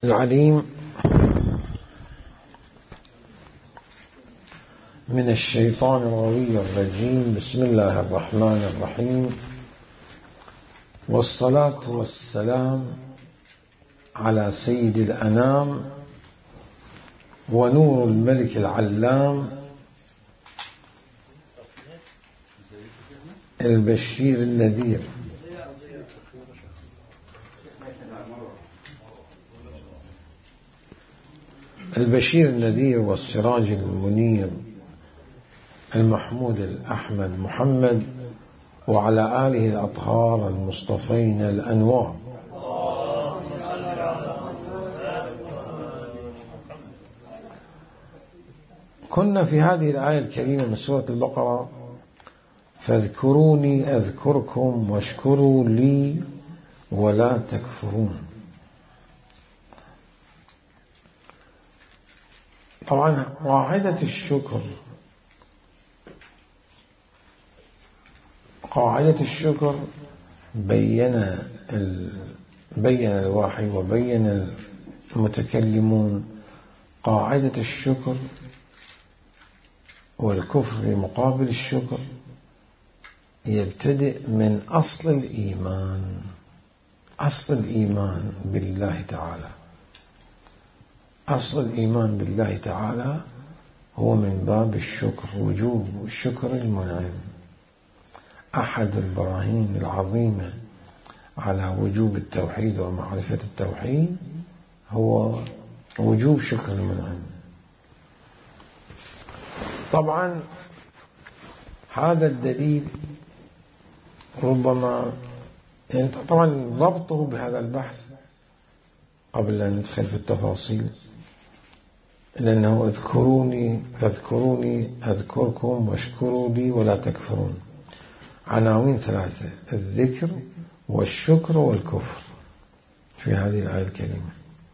العليم من الشيطان الرجيم. بسم الله الرحمن الرحيم، والصلاة والسلام على سيد الأنام ونور الملك العلام البشير النذير والسراج المنير المحمود الأحمد محمد، وعلى آله الأطهار المصطفين الأنوار. كنا في هذه الآية الكريمة من سورة البقرة: فاذكروني أذكركم واشكروا لي ولا تكفرون. طبعا قاعدة الشكر بين الوحي وبين المتكلمون قاعدة الشكر والكفر في مقابل الشكر يبتدئ من أصل الإيمان بالله تعالى. أصل الإيمان بالله تعالى هو من باب الشكر، وجوب شكر المنعم. أحد البراهين العظيمة على وجوب التوحيد ومعرفة التوحيد هو وجوب شكر المنعم. طبعا هذا الدليل ربما طبعا ضبطه بهذا البحث قبل أن ندخل في التفاصيل، لأنه فاذكروني أذكركم واشكروا لي ولا تكفرون. عناوين ثلاثة: الذكر والشكر والكفر في هذه الآية الكريمة.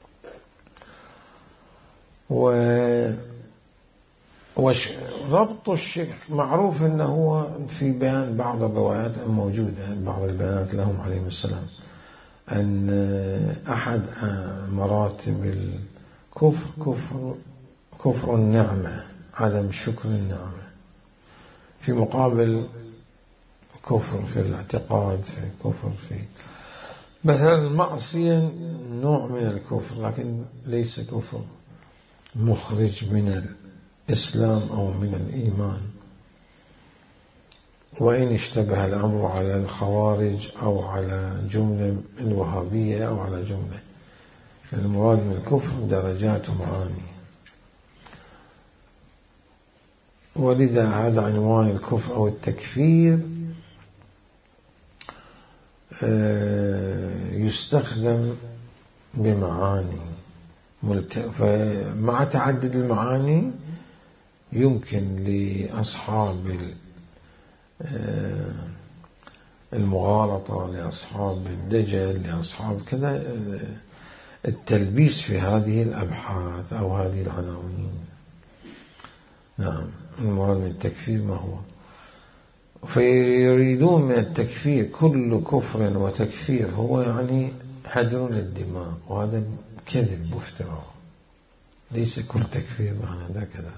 وربط الشكر معروف أنه هو في بيان بعض الروايات الموجودة، بعض البيانات لهم عليهم السلام، أن أحد مراتب الكفر كفر النعمة، عدم شكر النعمة، في مقابل كفر في الاعتقاد، في كفر في مثلا المعصية نوع من الكفر، لكن ليس كفر مخرج من الإسلام أو من الإيمان. وإن اشتبه الأمر على الخوارج أو على جملة الوهابية أو على جملة، المراد من الكفر درجات ومعاني. ولذا هذا عنوان الكفر أو التكفير يستخدم بمعاني فمع تعدد المعاني يمكن لأصحاب المغالطة، لأصحاب الدجل، لأصحاب كذا التلبيس في هذه الأبحاث أو هذه العناوين. نعم، المراد من التكفير ما هو؟ فيريدون من التكفير كل كفر وتكفير هو يعني هدر للدماء، وهذا كذب وافتراء. ليس كل تكفير معنى ذا كذا،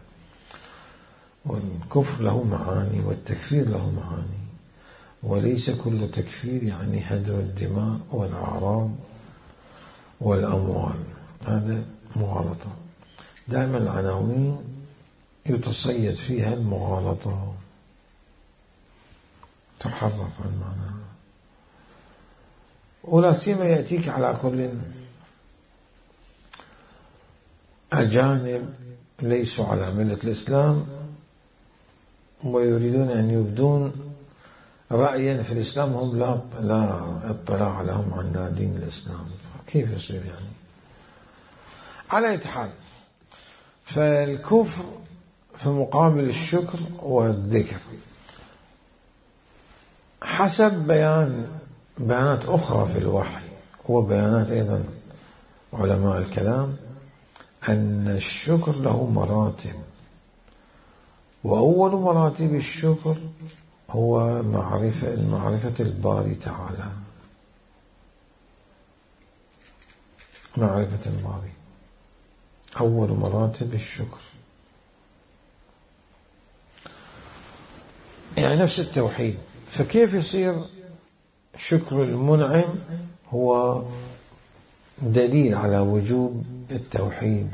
والكفر له معاني والتكفير له معاني، وليس كل تكفير يعني هدر الدماء والأعراض والأموال. هذا مغالطة. دائما العناوين يتصيد فيها المغالطة، تحرف عن معناها، ولا سيما يأتيك على كل أجانب ليسوا على ملة الإسلام ويريدون أن يبدون رأيا في الإسلام هم لا اطلاع لهم عن دين الإسلام. كيف يصير يعني؟ على أي حال، فالكفر في مقابل الشكر والذكر حسب بيانات أخرى في الوحي وبيانات أيضا علماء الكلام، أن الشكر له مراتب، وأول مراتب الشكر هو معرفة الباري تعالى. معرفة الباري، أول مراتب الشكر. يعني نفس التوحيد. فكيف يصير شكر المنعم هو دليل على وجوب التوحيد؟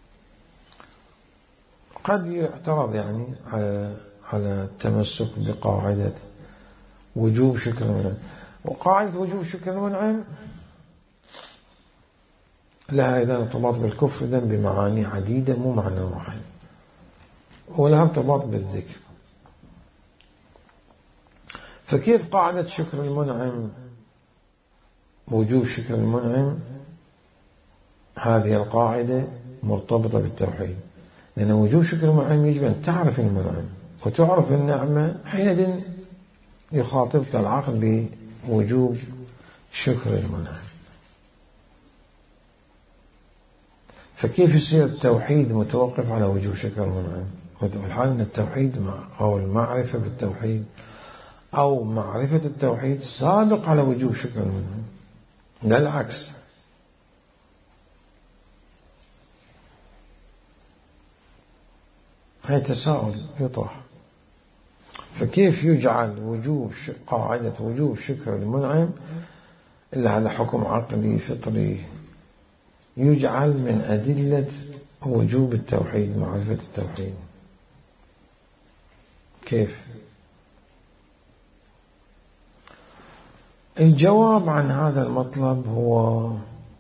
قد يعترض يعني على التمسك بقاعدة وجوب شكر المنعم، وقاعدة وجوب شكر المنعم لها أيضا ارتباط بالكفر إذن بمعاني عديدة مو معنى واحد، ولها ارتباط بالذكر. فكيف قاعدة شكر المنعم وجوب شكر المنعم هذه القاعدة مرتبطة بالتوحيد؟ لأن وجوب شكر المنعم يجب أن تعرف المنعم وتعرف النعمة، حينئذ يخاطبك العقل بوجوب شكر المنعم. فكيف يصير التوحيد متوقف على وجوب شكر المنعم؟ والحال أن التوحيد أو المعرفة بالتوحيد أو معرفة التوحيد سابق على وجوب شكر المنعم، لا العكس. هي تساؤل يطرح. فكيف يجعل قاعدة وجوب شكر المنعم إلا على حكم عقلي فطري يجعل من أدلة وجوب التوحيد، معرفة التوحيد؟ كيف؟ الجواب عن هذا المطلب هو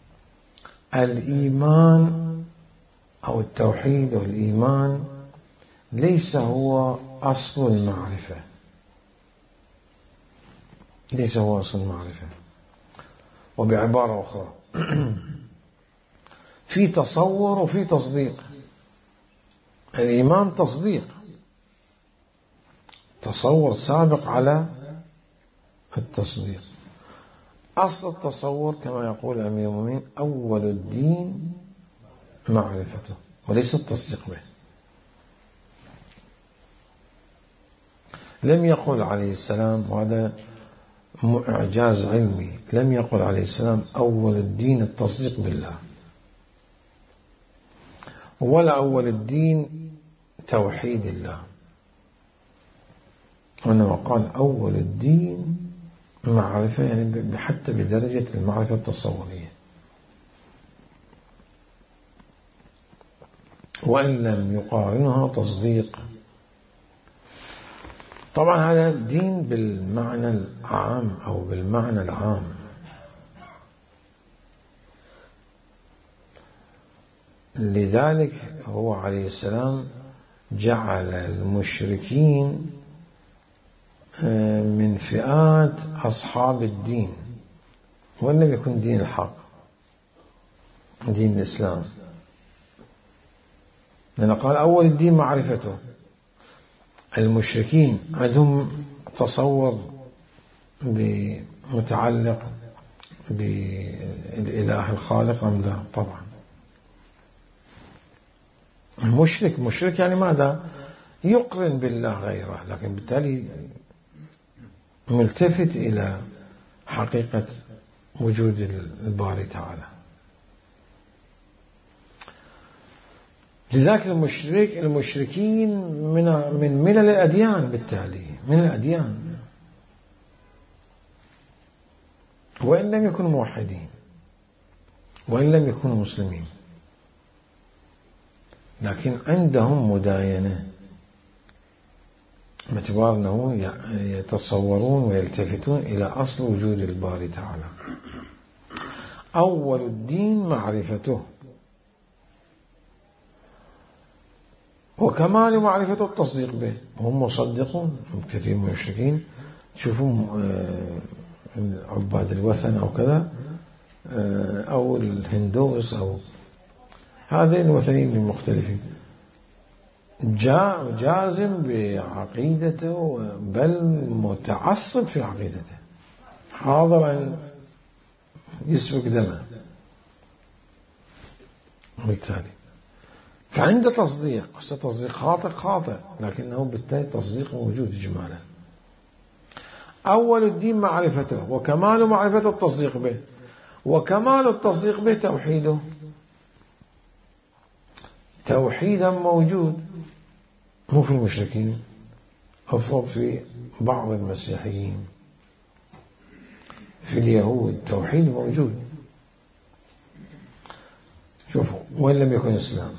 الإيمان أو التوحيد والإيمان ليس هو أصل المعرفة، ليس هو أصل المعرفة. وبعبارة أخرى في تصور وفي تصديق. الإيمان تصديق، تصور سابق على التصديق. أصل التصور كما يقول أمير المؤمنين أول الدين معرفته وليس التصديق به. لم يقل عليه السلام، وهذا إعجاز علمي، لم يقل عليه السلام أول الدين التصديق بالله، ولا أول الدين توحيد الله، وإنما قال أول الدين معرفة، يعني حتى بدرجة المعرفة التصورية. وإن لم يقارنها تصديق. طبعا هذا الدين بالمعنى العام أو بالمعنى العام. لذلك هو عليه السلام جعل المشركين من فئات أصحاب الدين، وإن لم يكن دين الحق دين الإسلام، لأنه قال أول الدين معرفته. المشركين عندهم تصور متعلق بالإله الخالق أم لا؟ طبعا مشرك يعني ماذا؟ يقرن بالله غيره، لكن بالتالي ملتفت إلى حقيقة وجود الباري تعالى. لذلك المشركين من ملل الأديان، بالتالي من الأديان، وإن لم يكونوا موحدين وإن لم يكونوا مسلمين، لكن عندهم مداينة باعتبار أنه يتصورون ويلتفتون إلى أصل وجود الباري تعالى. أول الدين معرفته، وكمال معرفة التصديق به. هم مصدقون، كثير من المشركين تشوفون عباد الوثن أو كذا أو الهندوس أو هذين الوثنين المختلفين، جازم بعقيدته، بل متعصب في عقيدته، حاضر أن يسفك دمه. بالتالي فعنده تصديق، تصديق خاطئ، لكنه بالتالي تصديق موجود إجمالا. أول الدين معرفته، وكمال معرفة التصديق به. وكمال التصديق به توحيده، توحيدا موجود مو في المشركين، أفضل في بعض المسيحيين، في اليهود توحيد موجود. شوفوا وين لم يكن إسلام،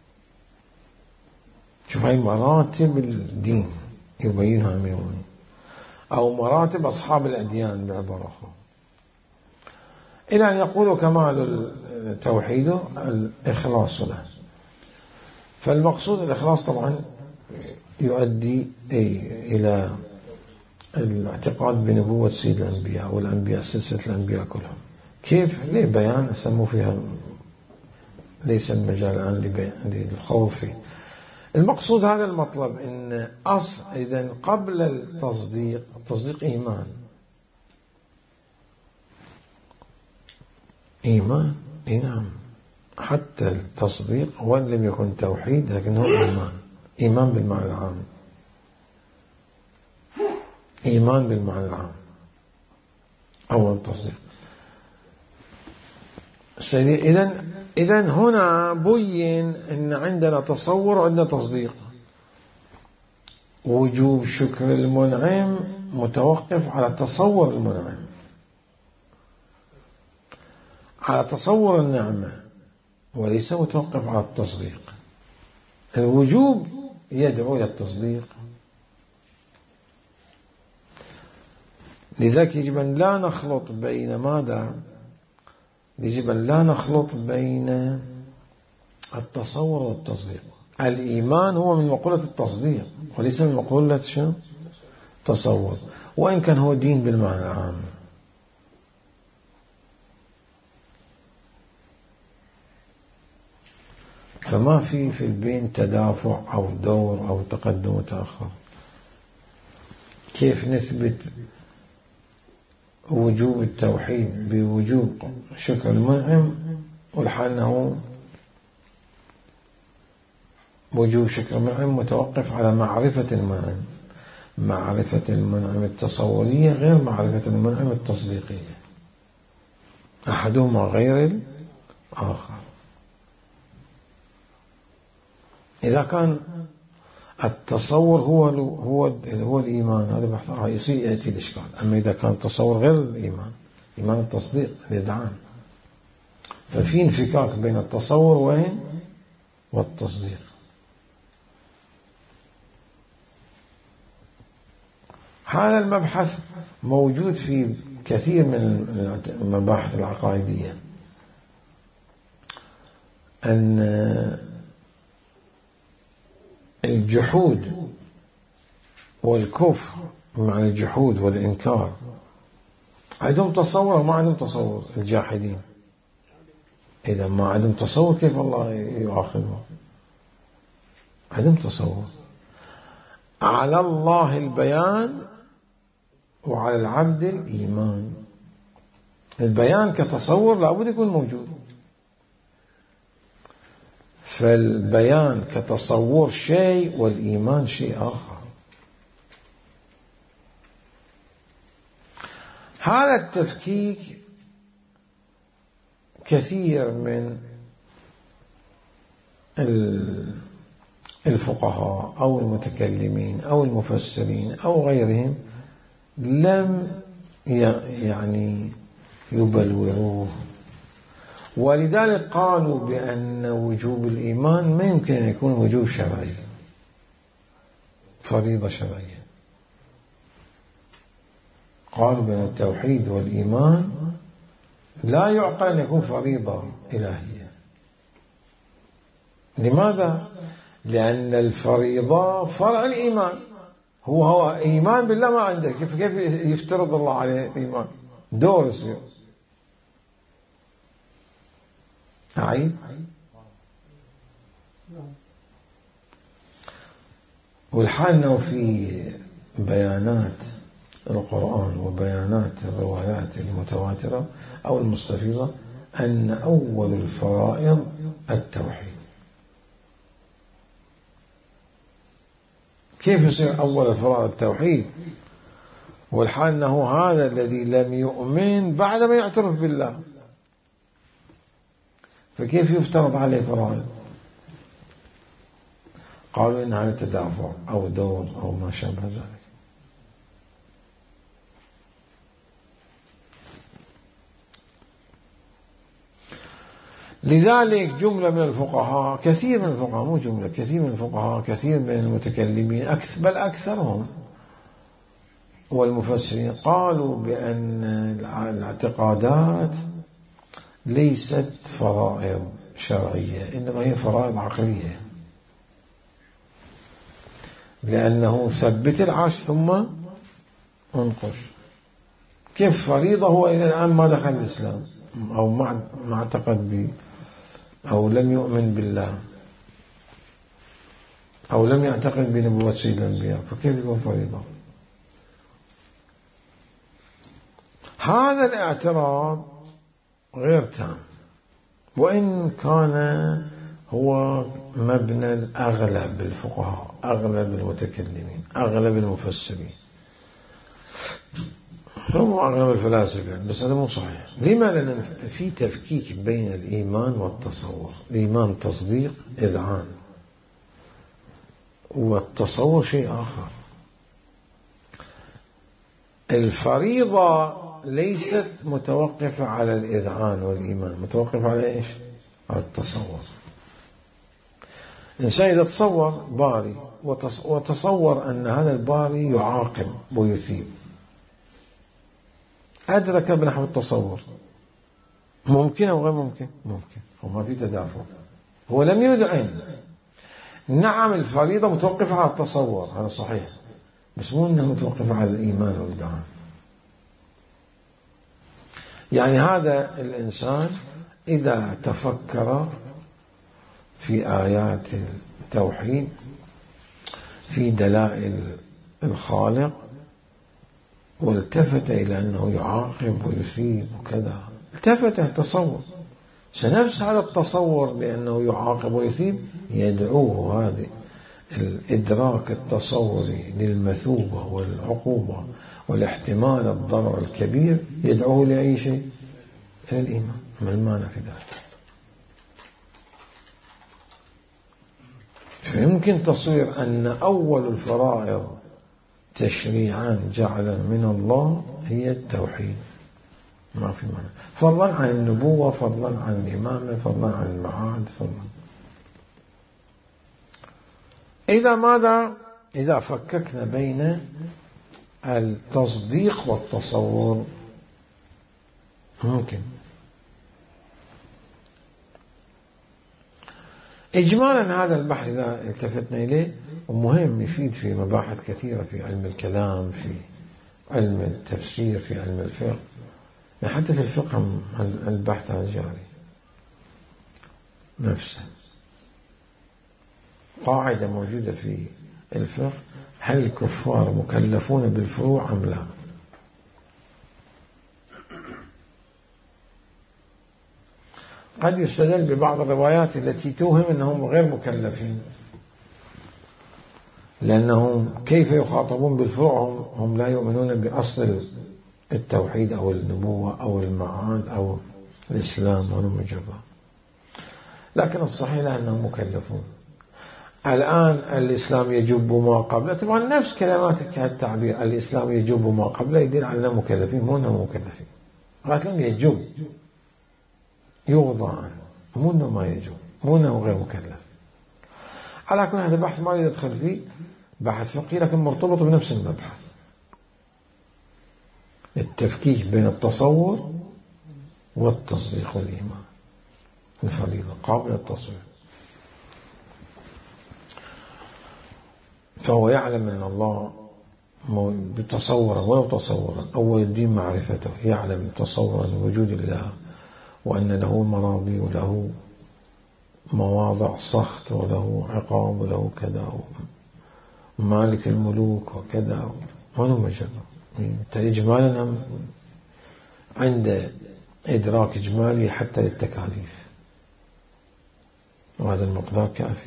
شوف هاي مراتب الدين يبينها الميموني، أو مراتب أصحاب الأديان بعبارة أخرى، إلى أن يقولوا كمال التوحيد الإخلاص له. فالمقصود الإخلاص طبعا يؤدي إلى الاعتقاد بنبوة سيد الأنبياء والأنبياء سلسلة الأنبياء كلهم. كيف؟ ليه بيان أسموا فيها، ليس المجال الآن للخوض فيه. المقصود هذا المطلب، إن إذن قبل التصديق إيمان نعم، حتى التصديق وإن لم يكن توحيد لكنه إيمان بالمعنى العام، إيمان بالمعنى العام أول تصديق. إذن هنا بين أن عندنا تصور وعندنا تصديق. وجوب شكر المنعم متوقف على تصور المنعم، على تصور النعمة، وليس متوقف على التصديق. الوجوب يدعو إلى التصديق، لذلك يجب أن لا نخلط بين ماذا؟ يجب أن لا نخلط بين التصور والتصديق. الإيمان هو من مقولة التصديق وليس من مقولة شو؟ تصور، وإن كان هو دين بالمعنى العام. فما في البين تدافع أو دور أو تقدم وتأخر. كيف نثبت وجوب التوحيد بوجوب شكر المنعم، والحال أنه وجوب شكر المنعم متوقف على معرفة المنعم، معرفة المنعم التصورية غير معرفة المنعم التصديقية، أحدهما غير الآخر. إذا كان التصور هو الإيمان، هذا بحث رئيسي يأتي الإشكال. أما إذا كان التصور غير الإيمان، إيمان التصديق الإذعان، ففي انفكاك بين التصور والتصديق. هذا المبحث موجود في كثير من المباحث العقائدية، أن الجحود والكفر مع الجحود والإنكار عندهم تصور وما عندهم تصور. الجاحدين إذا ما عندهم تصور كيف الله يؤاخذهم؟ عندهم تصور. على الله البيان وعلى العبد الإيمان. البيان كتصور لابد يكون موجود، فالبيان كتصور شيء والإيمان شيء آخر. هذا التفكيك كثير من الفقهاء أو المتكلمين أو المفسرين أو غيرهم لم يعني يبلوروه، ولذلك قالوا بأن وجوب الإيمان ما يمكن أن يكون وجوب شرعي، فريضة شرعية. قالوا بأن التوحيد والإيمان لا يعقل أن يكون فريضة إلهية. لماذا؟ لأن الفريضة فرع الإيمان. هو إيمان بالله ما عنده، كيف يفترض الله عليه الإيمان؟ دور يصير. أعيد. والحال أنه في بيانات القرآن وبيانات الروايات المتواترة أو المستفيضة أن أول الفرائض التوحيد. كيف يصير أول الفرائض التوحيد والحال أنه هذا الذي لم يؤمن بعد ما يعترف بالله؟ فكيف يفترض عليه فرائض؟ قالوا إن هذا تدافع أو دور أو ما شابه ذلك. لذلك جملة من الفقهاء، كثير من الفقهاء، مو جملة، كثير من الفقهاء، كثير من المتكلمين، بل أكثرهم والمفسرين قالوا بأن الاعتقادات ليست فرائض شرعية، إنما هي فرائض عقلية، لأنه ثبت العرش ثم انقش. كيف فريضة هو إلى الآن ما دخل الإسلام أو ما اعتقد به أو لم يؤمن بالله أو لم يعتقد بنبوة سيد الأنبياء، فكيف يكون فريضة؟ هذا الاعتراض غير تام، وإن كان هو مبنى الأغلب الفقهاء، أغلب المتكلمين، أغلب المفسرين، هم أغلب الفلاسفة، بس هذا مو صحيح. لما؟ لأن في تفكيك بين الإيمان والتصور. الإيمان تصديق إذعان، والتصور شيء آخر. الفريضة ليست متوقفة على الإذعان والإيمان، متوقفة على إيش؟ على التصور. إنسان إذا تصور باري وتصور أن هذا الباري يعاقب ويثيب، أدرك بنحو التصور، ممكن أو غير ممكن؟ ممكن، وما في تدافع، هو لم يدعن. نعم الفريضة متوقفة على التصور، هذا صحيح، بس مو أنها متوقفة على الإيمان والإذعان. يعني هذا الإنسان إذا تفكر في آيات التوحيد، في دلائل الخالق، والتفت إلى أنه يعاقب ويثيب وكذا، التفت التصور، سنفس هذا التصور بأنه يعاقب ويثيب يدعوه هذا الإدراك التصوري للمثوبة والعقوبة والاحتمال الضرر الكبير، يدعوه لأي شيء؟ إلى الإيمان. ما المانع في ذلك؟ فيمكن تصوير أن أول الفرائض تشريعا جعلا من الله هي التوحيد، ما في معنى، فضلا عن النبوة، فضلا عن الإمامة، فضلا عن المعاد، فضلا. إذا ماذا؟ إذا فككنا بين التصديق والتصور ممكن. إجمالا هذا البحث إذا التفتنا إليه ومهم، يفيد في مباحث كثيرة في علم الكلام، في علم التفسير، في علم الفقه، يعني حتى في الفقه البحث هذا جاري نفسه. قاعدة موجودة في الفقه: هل الكفار مكلفون بالفروع أم لا؟ قد يستدل ببعض الروايات التي توهم أنهم غير مكلفين، لأنهم كيف يخاطبون بالفروع هم لا يؤمنون بأصل التوحيد أو النبوة أو المعاد أو الإسلام ولا مجرد. لكن الصحيح أنهم مكلفون. الآن الإسلام يجب ما قبله، طبعا نفس كلماتك التعبير، الإسلام يجب ما قبله يدل على أنهم مكلفين، مو أنهم مكلفين. قالت لهم يجب، يوضع عنه، مو أنه ما يجب، مو أنه غير مكلف. على كل هذا بحث ما يدخل فيه، بحث فقهي لكن مرتبط بنفس المبحث، التفكيك بين التصور والتصديق والإيمان. الفريضة قابل التصوير، فهو يعلم أن الله بتصورا ولو تصورا، أول الدين معرفته، يعلم تصورا وجود الله، وأن له مراضي وله مواضع سخط وله عقاب وله كذا، مالك الملوك وكذا، ولو مجرد إجمالا عند إدراك إجمالي حتى للتكاليف، وهذا المقدار كافي.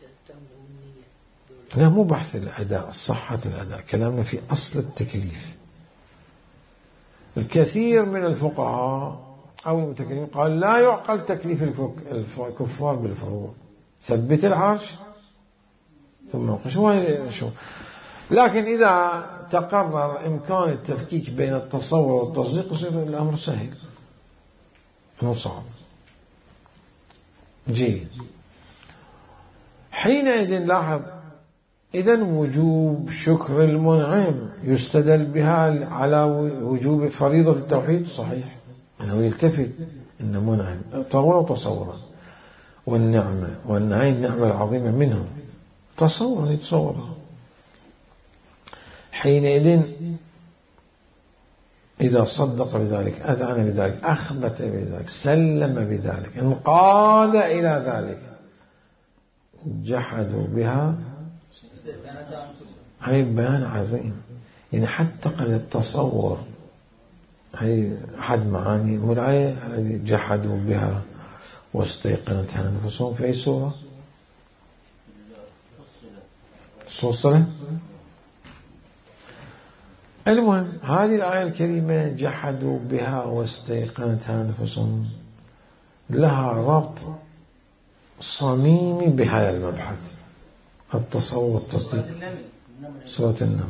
لا، مو بحث الأداء، صحة الأداء، كلامنا في أصل التكليف. الكثير من الفقهاء أو المتكلمين قال لا يعقل تكليف الكفار بالفروع، ثبت العرش ثم شو. لكن إذا تقرر إمكان التفكيك بين التصور والتصديق يصير الأمر سهل مو صعب. جيد. حينئذ لاحظ إذن وجوب شكر المنعم يستدل بها على وجوب فريضة التوحيد، صحيح أنه يلتفت إن منعم طورا وتصورا، والنعمة والنعيم النعمة العظيمة منه تصورا يتصورها. حينئذ إذا صدق بذلك أذعن بذلك أخبت بذلك سلم بذلك انقاد إلى ذلك جحدوا بها، هي بيان عظيم. يعني حتى قد التصور هي أحد معاني ملعية جحدوا بها واستيقنتها أنفسهم في أي سورة؟ فصلت. المهم هذه الآية الكريمة جحدوا بها واستيقنتها أنفسهم لها ربط صميمي بهذا المبحث التصور والتصديق. سورة النمل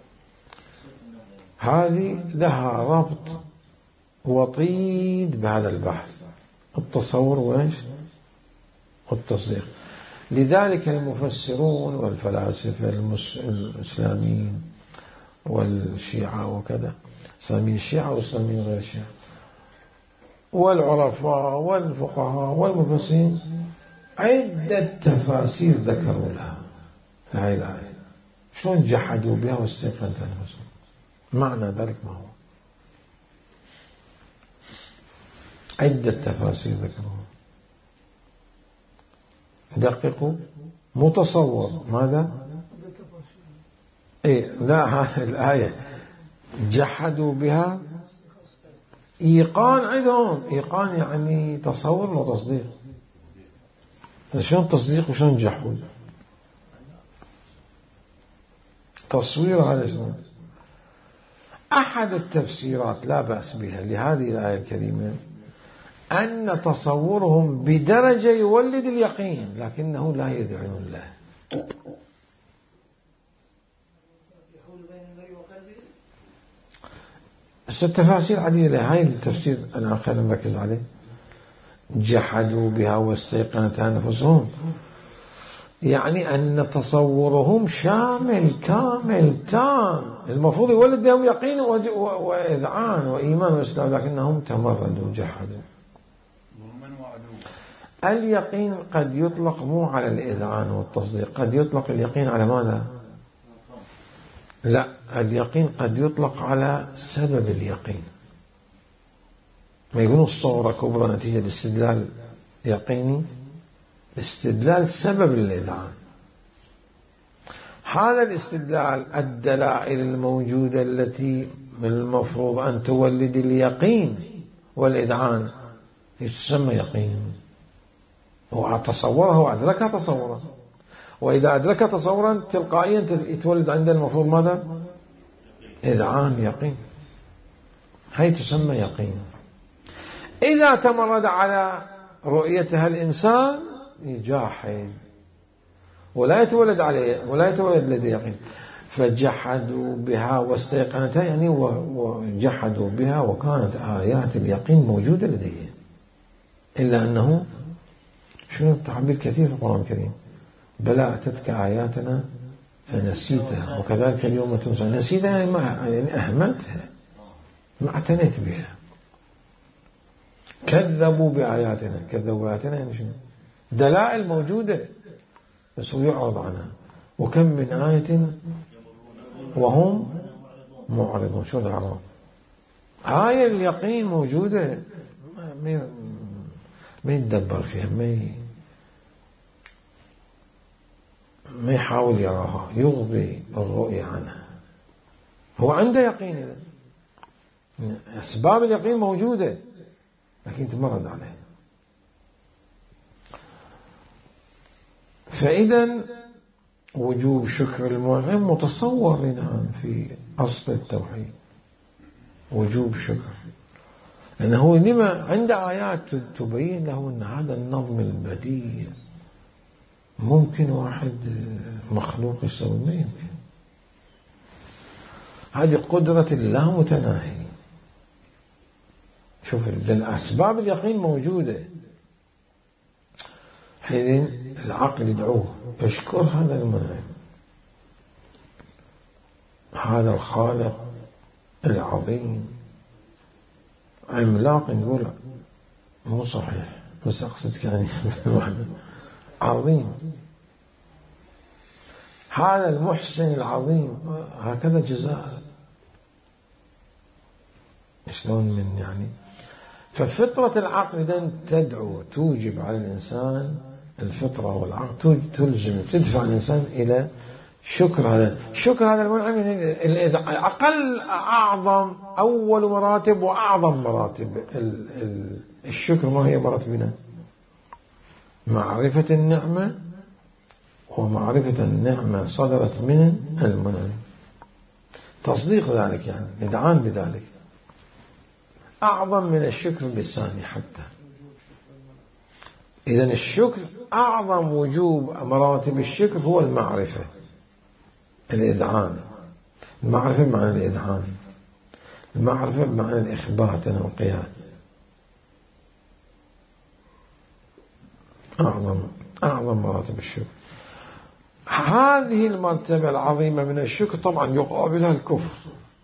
هذه لها ربط وطيد بهذا البحث التصور وإيش والتصديق. لذلك المفسرون والفلاسفة الإسلاميين والشيعة وكذا، إسلاميين الشيعة وإسلاميين غير الشيعة، والعرفاء والفقهاء والمفسرين عدة تفاسير ذكروا لها هاي الآية. شلون جحدوا بها واستيقنت أنفسهم؟ معنى ذلك ما هو؟ عدة تفاسير ذكروها. دققوا. متصور ماذا؟ لا هذه الآية جحدوا بها إيقان عندهم. إيقان يعني تصور وتصديق. شلون تصديق وشلون جحود؟ تصوير هذا شلون؟ أحد التفسيرات لا بأس بها لهذه الآية الكريمة أن تصورهم بدرجة يولد اليقين لكنه لا يدعون له. التفاسير عديدة، هاي التفسير أنا خلينا نركز عليه. جحدوا بها واستيقنتها أنفسهم يعني أن تصورهم شامل كامل تام، المفروض يولد لهم يقين وإذعان وإيمان وإسلام، لكنهم تمردوا وجحدوا. اليقين قد يطلق مو على الإذعان والتصديق، قد يطلق اليقين على ماذا؟ لا، اليقين قد يطلق على سبب اليقين. ما يقولون الصورة كبرى نتيجة الاستدلال يقيني، استدلال سبب الإذعان. هذا الاستدلال الدلائل الموجودة التي من المفروض أن تولد اليقين والإذعان يسمى يقين، وتصورها وأدركها تصورا، وإذا أدرك تصورا تلقائيا يتولد عند المفروض ماذا؟ إذعان يقين، هي تسمى يقين. إذا تمرد على رؤيتها الإنسان يجاحد ولا يتولد عليه ولا يتولد لديه يقين. فجحدوا بها واستيقنتها يعني وجحدوا بها وكانت آيات اليقين موجودة لديه، إلا أنه شنو التعبير كثير في القرآن الكريم، بلى أتتك آياتنا فنسيتها وكذلك اليوم تنسى. نسيتها يعني أهملتها، ما اعتنيت بها. كذبوا بآياتنا، كذبوا بآياتنا يعني شنو؟ دلائل موجودة بس هو يعرض عنها. وكم من آية وهم معرضون. شو الأعراض؟ آية اليقين موجودة ما يتدبر فيها، ما يحاول يراها، يغضي الرؤية عنها. هو عنده يقين، إذا أسباب اليقين موجودة لكن تمرد عليه. فإذا وجوب شكر المنعم متصور نعم في أصل التوحيد، وجوب شكر لأنه لما عند آيات تبين له أن هذا النظم البديع ممكن واحد مخلوق يسوي، ما يمكن. هذه قدرة الله متناهية. شوف الأسباب اليقين موجودة، حين العقل يدعوه يشكر هذا المنعم، هذا الخالق العظيم عملاق، يقول مو صحيح بس أقصد يعني عظيم، هذا المحسن العظيم، هكذا جزاء. شلون من يعني؟ ففطرة العقل إذن تدعو، توجب على الإنسان، الفطرة والعقل تلزم، تدفع الإنسان إلى شكر هذا المنعم. أقل أعظم أول مراتب وأعظم مراتب الشكر. ما هي مراتبنا؟ معرفة النعمة، ومعرفة النعمة صدرت من المنعم، تصديق ذلك، يعني إذعان بذلك، أعظم من الشكر اللساني حتى. إذن الشكر أعظم وجوب مراتب الشكر هو المعرفة، الإذعان. المعرفة بمعنى الإذعان، المعرفة بمعنى الإخبات والانقياد. أعظم مراتب الشكر. هذه المرتبة العظيمة من الشكر طبعا يقابلها الكفر،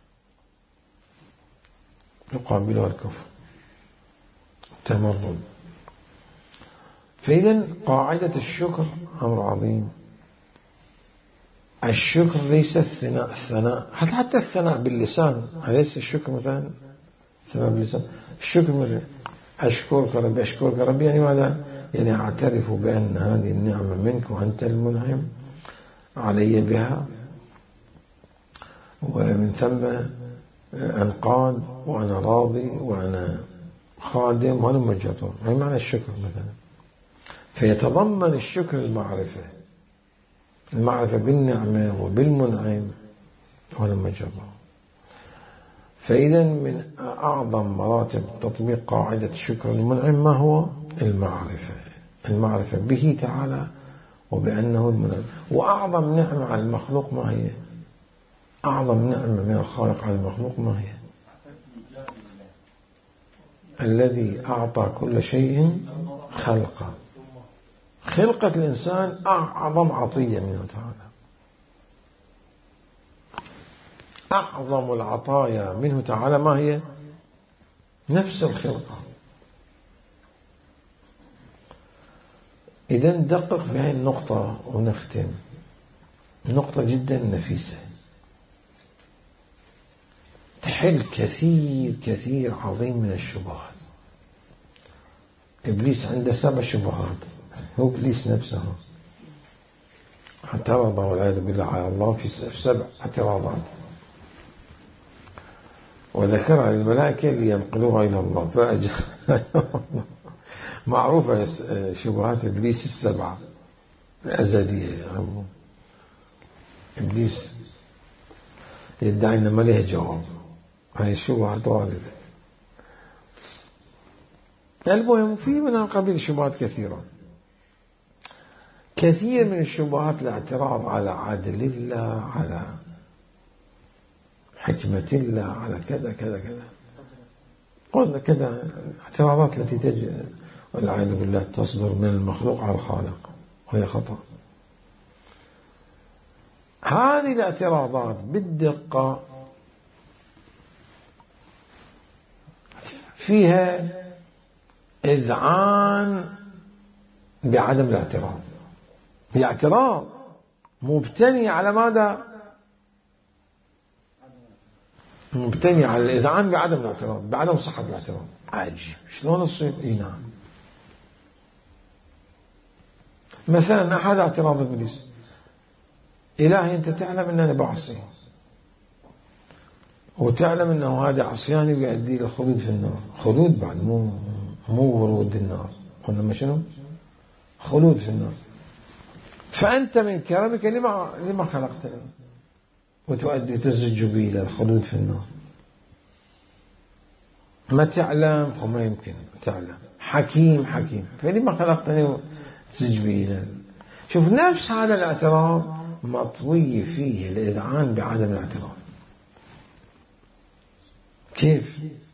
التمرد. فإذا قاعدة الشكر أمر عظيم. الشكر ليس الثناء، حتى الثناء باللسان أليس الشكر مثلا الثناء باللسان؟ الشكر مثلا أشكرك ربي، يعني ماذا؟ يعني أعترف بأن هذه النعمة منك وأنت المنعم علي بها، ومن ثم أنقاد وأنا راضي وأنا خادم وأنا مجرد. ما معنى الشكر مثلا؟ فيتضمن الشكر المعرفة بالنعمة وبالمنعم وأنا مجرد. فإذا من أعظم مراتب تطبيق قاعدة شكر المنعم ما هو؟ المعرفة به تعالى وبأنه المنعم. وأعظم نعمة على المخلوق ما هي؟ أعظم نعمة من الخالق على المخلوق ما هي؟ الذي أعطى كل شيء خلقه. خلقة الإنسان أعظم عطية منه تعالى، أعظم العطايا منه تعالى ما هي؟ نفس الخلقة. إذن دقق في هذه النقطة ونختم. نقطة جدا نفيسة تحل كثير عظيم من الشبهات. إبليس عنده 7 شبهات، هو إبليس نفسه اعترض والعياذ بالله على الله في 7 اعتراضات، وذكرها للملائكة لينقلوها إلى الله. معروفة شبهات إبليس 7 الأزلية. إبليس يدعي أن ما له جواب، هاي الشبهات واردة. المهم في من القبيل شبهات كثيرة. كثير من الشبهات الاعتراض على عدل الله، على حكمة الله، على كذا كذا كذا، قلنا كذا اعتراضات التي تجي والعياذ بالله تصدر من المخلوق على الخالق، وهي خطأ. هذه الاعتراضات بالدقة فيها إذعان بعدم الاعتراض. هي اعتراض مبتني على ماذا؟ مبتني على الإذعان بعدم الاعتراض، بعدم صحة الاعتراض. عجيب شلون تصير؟ نعم. مثلا أحد اعتراض إبليس: إلهي أنت تعلم أن أنا بعصي، وتعلم أنه هذا عصياني بيؤدي إلى الخلود في النار. خلود بعد، مو ورود النار، وإنما شنو؟ خلود في النار. فأنت من كرمك لما خلقتني وتؤدي تزج بي إلى الخلود في النار؟ ما تعلم وما يمكن تعلم، حكيم فلما خلقتني تجبي. شوف نفس هذا الاعتراف مطوي فيه الإذعان بعدم الاعتراف. كيف؟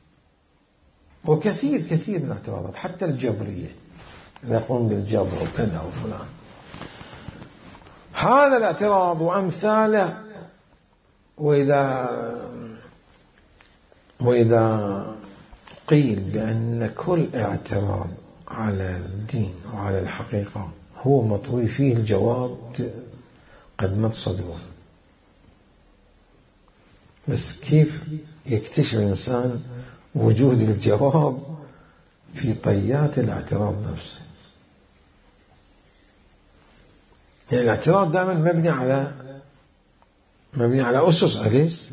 وكثير من الاعتراضات حتى الجبرية يقوم بالجبر وكذا وفلان. هذا الاعتراض وأمثاله. وإذا قيل بأن كل اعتراض على الدين وعلى الحقيقة هو مطوي فيه الجواب، قد ما تصدقون. بس كيف يكتشف الإنسان وجود الجواب في طيات الاعتراض نفسه؟ يعني الاعتراض دائما مبني على أسس، أليس؟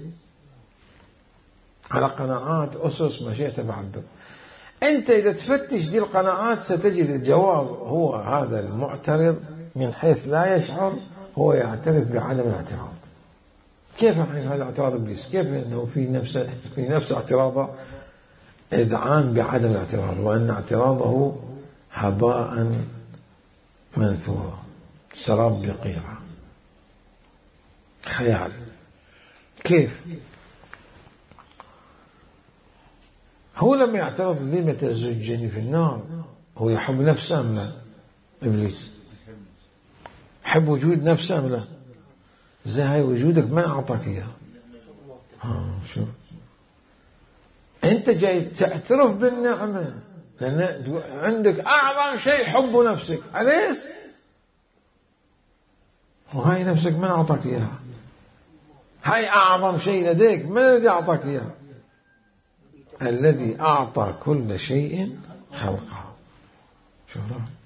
على قناعات، أسس، مشيئة بعبر. أنت إذا تفتش دي القناعات ستجد الجواب هو هذا المعترض من حيث لا يشعر هو يعترف بعدم الاعتراض. كيف هذا اعتراض إبليس؟ كيف أنه في نفس اعتراضه إذعان بعدم الاعتراض، وأن اعتراضه هباء منثورا، سراب بقيعة، خيال. كيف؟ هو لما يعترض لما تزجني في النار، هو يحب نفسه أم لا؟ إبليس يحب وجود نفسه أم لا؟ زي هاي وجودك ما أعطاك إياه. شو أنت جاي تعترف بالنعمة لأن عندك أعظم شيء حب نفسك، أليس؟ وهاي نفسك من أعطاك إياها؟ هاي أعظم شيء لديك، من الذي أعطاك إياه؟ الذي أعطى كل شيء خلقه. شوف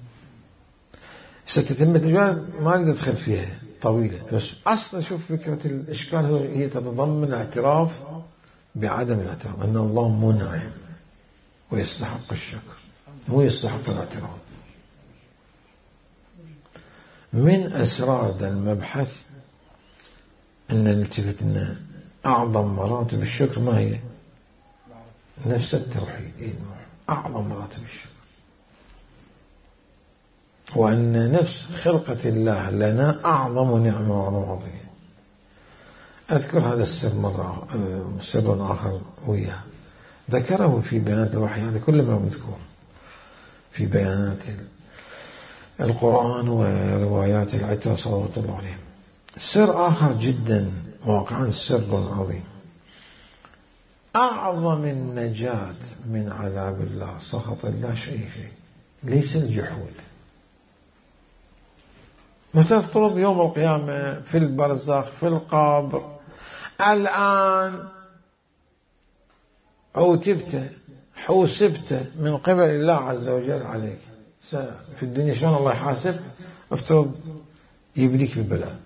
ستتم الإجابة، ما أريد أدخل فيها طويلة، بس أصلا شوف فكرة الإشكال هي تتضمن اعتراف بعدم الاعتراف، أن الله منعم ويستحق الشكر، هو يستحق الاعتراف. من أسرار المبحث أن نلتفت أن أعظم مراتب الشكر ما هي؟ نفس التوحيد، أعظم مراتب الشكر، وأن نفس خلقة الله لنا أعظم نعمة وأعظم عظيم. أذكر هذا السر مرة، سر آخر وياه ذكره في بيانات الوحي، هذا كل ما مذكور في بيانات القرآن وروايات العترة صلوات الله عليهم. سر آخر جدا واقعا سر عظيم. أعظم النجاة من عذاب الله سخط الله شيء ليس الجحود. متى تفترض يوم القيامة في البرزخ في القبر الآن عوتبت حوسبت من قبل الله عز وجل عليك، في الدنيا شلون الله يحاسب؟ افترض يبليك بالبلاء.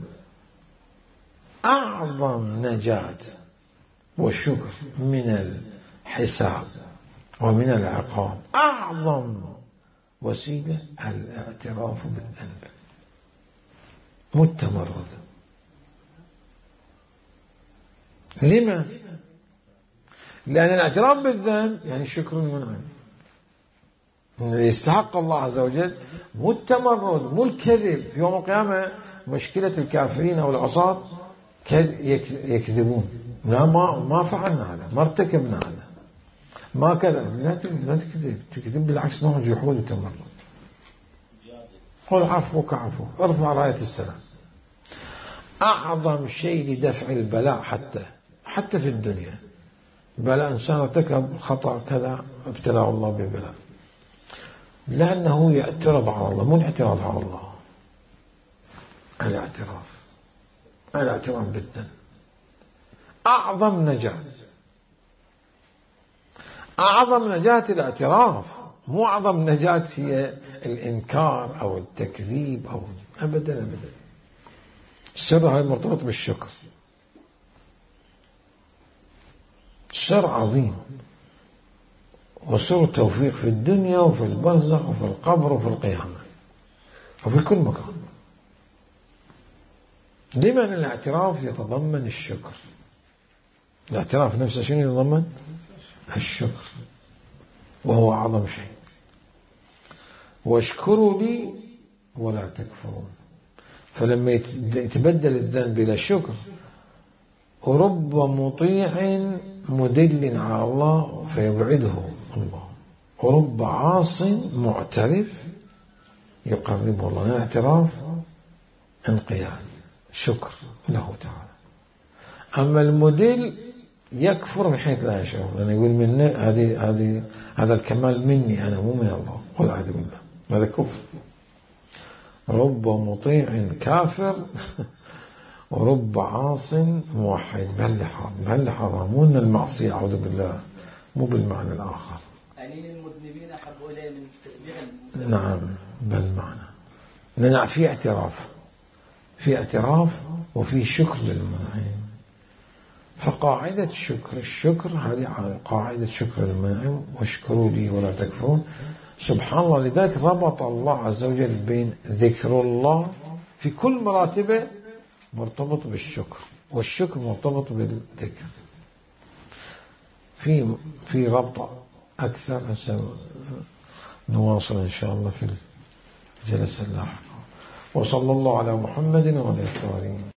أعظم نجاة والشكر من الحساب ومن العقاب، أعظم وسيلة الاعتراف بالذنب، متمرد. لما؟ لأن الاعتراف بالذنب يعني الشكر المنعم، يستحق الله عز وجل، مو التمرد، مو الكذب. في يوم القيامة مشكلة الكافرين أو العصاة يكذبون، لا ما فعلنا هذا، ما ارتكبنا هذا، ما كذا. لا تكذب بالعكس، نوع جحود وتمرد. قل عفوك عفو، ارفع راية السلام. أعظم شيء لدفع البلاء حتى في الدنيا، بلاء إنسان ارتكب خطأ كذا ابتلاه الله ببلاء، لأنه يعترض على الله، مو الاعتراض على الله، الاعتراف بالذنب. أعظم نجاة الاعتراف، مو أعظم نجاة هي الإنكار أو التكذيب أو أبدا. السر هاي مرتبط بالشكر، سر عظيم، وسر التوفيق في الدنيا وفي البرزخ وفي القبر وفي القيامة وفي كل مكان. لمن الاعتراف يتضمن الشكر، الاعتراف نفسه شنو يتضمن؟ الشكر. وهو أعظم شيء. واشكروا لي ولا تكفرون. فلما يتبدل الذنب إلى شكر، ورب مطيع مدل على الله فيبعده الله، ورب عاص معترف يقربه الله. الاعتراف انقياد، شكر له تعالى. أما المدل يكفر من حيث لا يشعر، لأنه يقول مني هذا الكمال مني أنا مو من الله، والعياذ بالله، هذا كفر. رب مطيع كافر ورب عاص موحد. بهاللحظة مو أن المعصية أعوذ بالله، مو بالمعنى الآخر. يعني المذنبين أحبوا إليه من تسبيح. نعم بالمعنى، لأن في اعتراف وفي شكر للمنعم. فقاعدة الشكر هذه قاعدة شكر المنعم، واشكروا لي ولا تكفرون. سبحان الله، لذلك ربط الله عز وجل بين ذكر الله في كل مراتبه مرتبط بالشكر، والشكر مرتبط بالذكر. في ربط أكثر، نواصل إن شاء الله في الجلسة اللاحقة. وصلى الله على محمد وعلى آله.